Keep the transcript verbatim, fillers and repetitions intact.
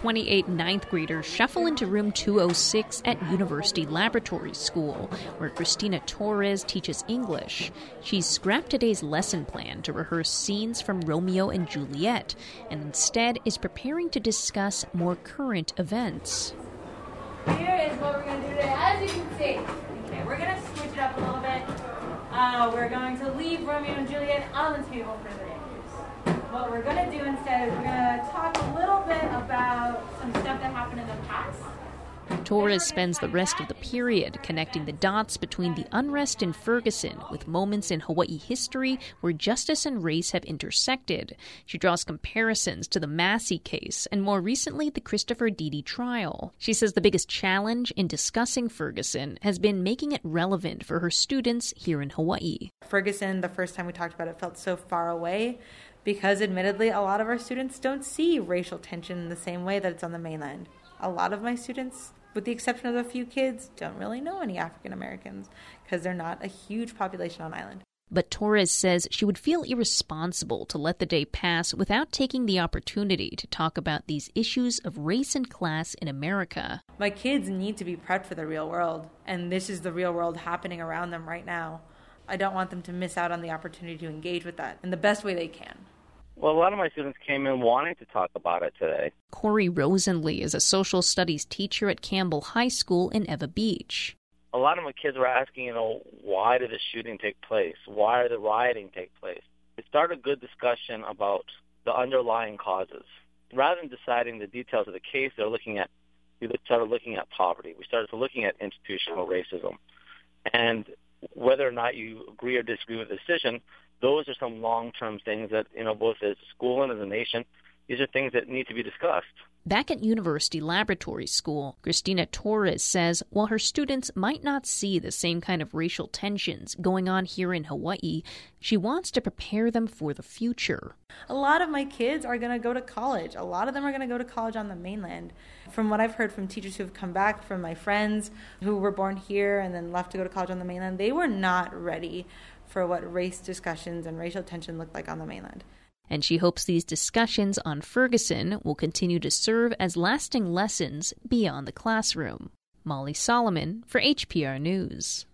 twenty-eight ninth graders shuffle into room two oh six at University Laboratory School, where Christina Torres teaches English. She's scrapped today's lesson plan to rehearse scenes from Romeo and Juliet, and instead is preparing to discuss more current events. Here is what we're going to do today, as you can see. Okay, we're going to switch it up a little bit. Uh, we're going to leave Romeo and Juliet on the table for the day. What we're going to do instead is we're going to talk a little bit about some stuff that happened in the past. Torres spends the rest of the period connecting the dots between the unrest in Ferguson with moments in Hawaii history where justice and race have intersected. She draws comparisons to the Massey case and more recently the Christopher Deedy trial. She says the biggest challenge in discussing Ferguson has been making it relevant for her students here in Hawaii. Ferguson, the first time we talked about it, felt so far away because admittedly a lot of our students don't see racial tension in the same way that it's on the mainland. A lot of my students, with the exception of a few kids, don't really know any African Americans because they're not a huge population on island. But Torres says she would feel irresponsible to let the day pass without taking the opportunity to talk about these issues of race and class in America. My kids need to be prepped for the real world, and this is the real world happening around them right now. I don't want them to miss out on the opportunity to engage with that in the best way they can. Well, a lot of my students came in wanting to talk about it today. Corey Rosenlee is a social studies teacher at Campbell High School in Eva Beach. A lot of my kids were asking, you know, why did the shooting take place? Why did the rioting take place? It started a good discussion about the underlying causes. Rather than deciding the details of the case, they're looking at, we started looking at poverty. We started looking at institutional racism. And whether or not you agree or disagree with the decision, those are some long-term things that, you know, both as a school and as a nation, these are things that need to be discussed. Back at University Laboratory School, Christina Torres says while her students might not see the same kind of racial tensions going on here in Hawaii, she wants to prepare them for the future. A lot of my kids are going to go to college. A lot of them are going to go to college on the mainland. From what I've heard from teachers who have come back, from my friends who were born here and then left to go to college on the mainland, they were not ready for what race discussions and racial tension looked like on the mainland. And she hopes these discussions on Ferguson will continue to serve as lasting lessons beyond the classroom. Molly Solomon for H P R News.